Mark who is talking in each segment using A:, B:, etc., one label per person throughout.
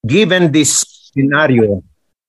A: Given this scenario,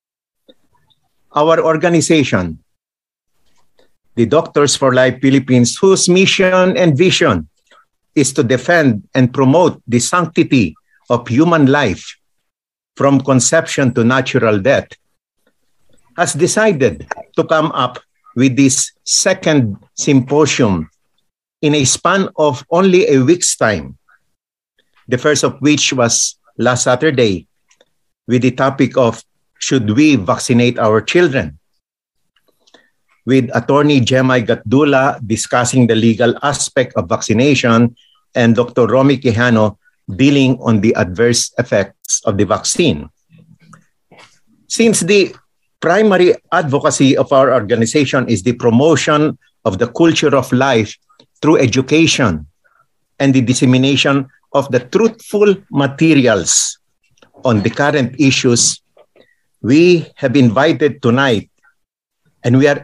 A: our organization, the Doctors for Life Philippines, whose mission and vision is to defend and promote the sanctity of human life from conception to natural death, has decided to come up with this second symposium in a span of only a week's time, the first of which was last Saturday with the topic of should we vaccinate our children, with Attorney Jemay Gatdula discussing the legal aspect of vaccination and Dr. Romy Quijano dealing on the adverse effects of the vaccine. Since the primary advocacy of our organization is the promotion of the culture of life through education and the dissemination of the truthful materials on the current issues, we have invited tonight, and we are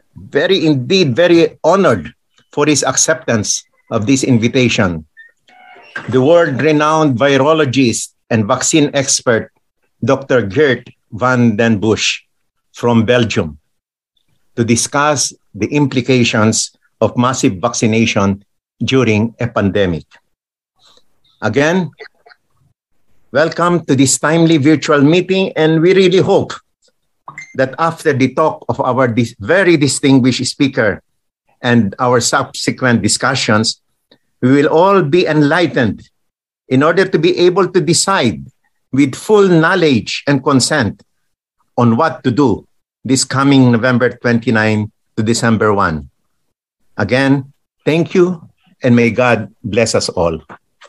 A: very honored for his acceptance of this invitation, the world-renowned virologist and vaccine expert, Dr. Geert van den Bussche from Belgium, to discuss the implications of massive vaccination during a pandemic. Again, welcome to this timely virtual meeting, and we really hope that after the talk of our very distinguished speaker and our subsequent discussions, we will all be enlightened in order to be able to decide with full knowledge and consent on what to do this coming November 29 to December 1. Again, thank you, and may God bless us all.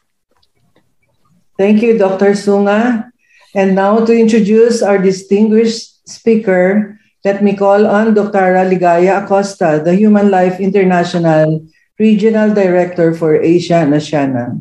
B: Thank you, Dr. Sunga. And now to introduce our distinguished speaker, let me call on Dr. Ligaya Acosta, the Human Life International Regional Director for Asia and Oceania.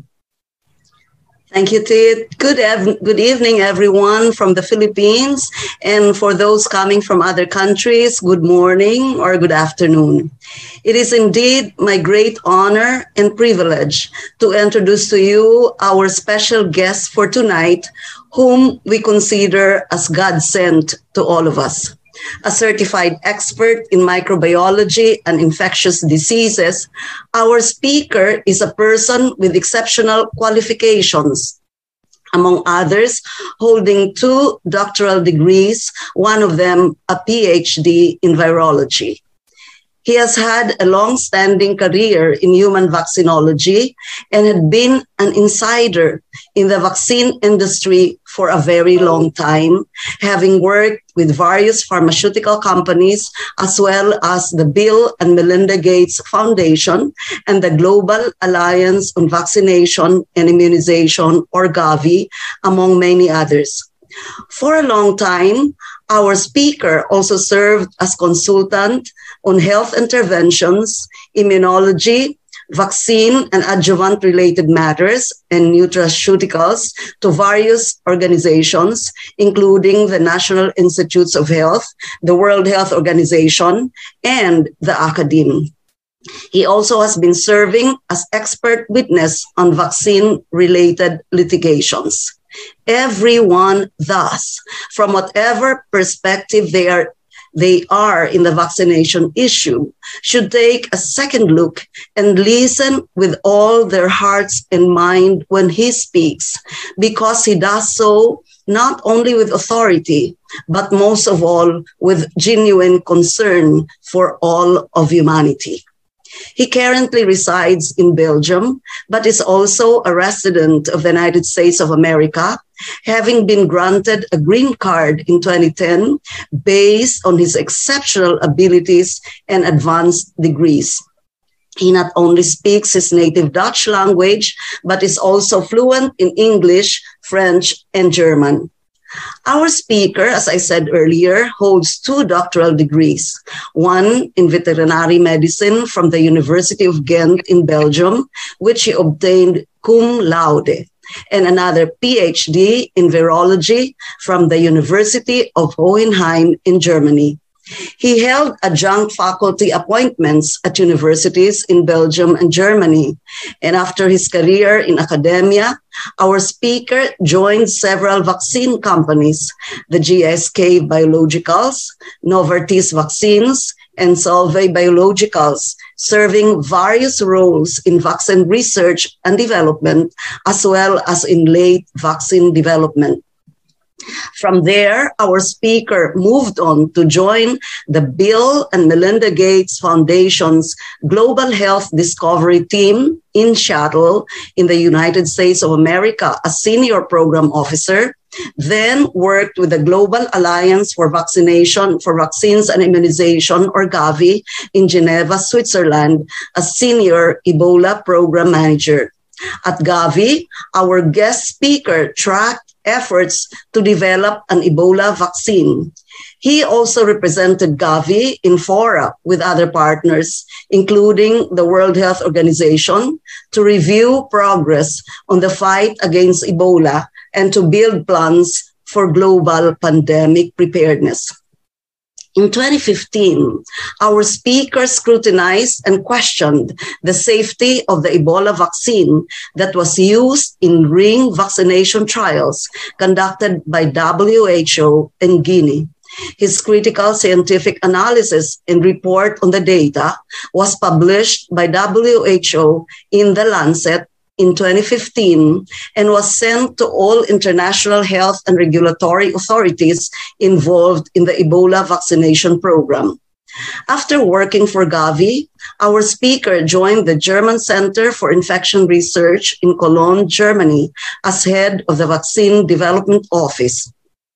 C: Thank you, Tit. Good evening, everyone from the Philippines. And for those coming from other countries, good morning or good afternoon. It is indeed my great honor and privilege to introduce to you our special guest for tonight, whom we consider as God sent to all of us. A certified expert in microbiology and infectious diseases, our speaker is a person with exceptional qualifications, among others, holding 2 doctoral degrees, one of them a PhD in virology. He has had a long-standing career in human vaccinology and had been an insider in the vaccine industry for a very long time, having worked with various pharmaceutical companies, as well as the Bill and Melinda Gates Foundation and the Global Alliance on Vaccination and Immunization, or Gavi, among many others. For a long time, our speaker also served as consultant on health interventions, immunology, vaccine and adjuvant-related matters, and nutraceuticals to various organizations, including the National Institutes of Health, the World Health Organization, and the academe. He also has been serving as expert witness on vaccine-related litigations. Everyone, thus, from whatever perspective they are in the vaccination issue, should take a second look and listen with all their hearts and mind when he speaks, because he does so not only with authority, but most of all with genuine concern for all of humanity. He currently resides in Belgium, but is also a resident of the United States of America, having been granted a green card in 2010 based on his exceptional abilities and advanced degrees. He not only speaks his native Dutch language, but is also fluent in English, French, and German. Our speaker, as I said earlier, holds 2 doctoral degrees, one in veterinary medicine from the University of Ghent in Belgium, which he obtained cum laude, and another PhD in virology from the University of Hohenheim in Germany. He held adjunct faculty appointments at universities in Belgium and Germany. And after his career in academia, our speaker joined several vaccine companies, the GSK Biologicals, Novartis Vaccines, and Solvay Biologicals, serving various roles in vaccine research and development, as well as in late vaccine development. From there, our speaker moved on to join the Bill and Melinda Gates Foundation's Global Health Discovery Team in Seattle in the United States of America as senior program officer, then worked with the Global Alliance for Vaccination for Vaccines and Immunization, or Gavi, in Geneva, Switzerland as senior Ebola program manager. At Gavi, our guest speaker tracked efforts to develop an Ebola vaccine. He also represented Gavi in fora with other partners, including the World Health Organization, to review progress on the fight against Ebola and to build plans for global pandemic preparedness. In 2015, our speaker scrutinized and questioned the safety of the Ebola vaccine that was used in ring vaccination trials conducted by WHO in Guinea. His critical scientific analysis and report on the data was published by WHO in The Lancet in 2015 and was sent to all international health and regulatory authorities involved in the Ebola vaccination program. After working for Gavi, our speaker joined the German Center for Infection Research in Cologne, Germany, as head of the Vaccine Development Office.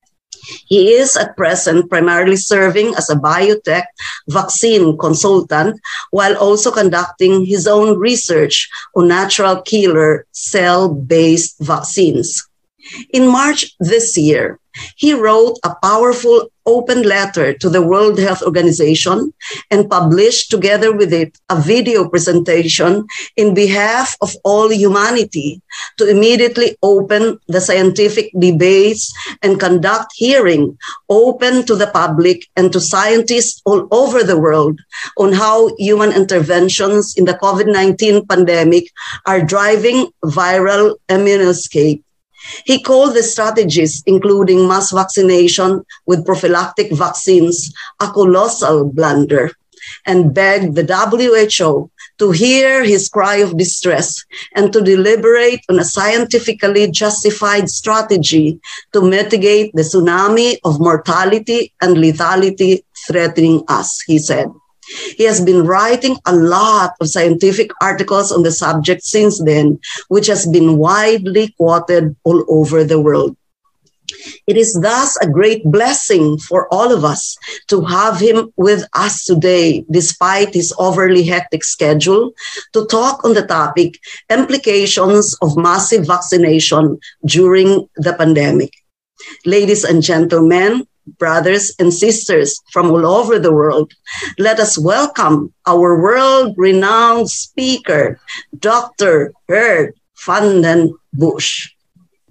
C: He is at present primarily serving as a biotech vaccine consultant while also conducting his own research on natural killer cell-based vaccines. In March this year, he wrote a powerful open letter to the World Health Organization and published together with it a video presentation in behalf of all humanity to immediately open the scientific debates and conduct hearing open to the public and to scientists all over the world on how human interventions in the COVID-19 pandemic are driving viral immunoscape. He called the strategies, including mass vaccination with prophylactic vaccines, a colossal blunder, and begged the WHO to hear his cry of distress and to deliberate on a scientifically justified strategy to mitigate the tsunami of mortality and lethality threatening us, he said. He has been writing a lot of scientific articles on the subject since then, which has been widely quoted all over the world. It is thus a great blessing for all of us to have him with us today, despite his overly hectic schedule, to talk on the topic, implications of massive vaccination during the pandemic. Ladies and gentlemen, brothers and sisters from all over the world, let us welcome our world-renowned speaker, Dr. Geert Vanden Bossche.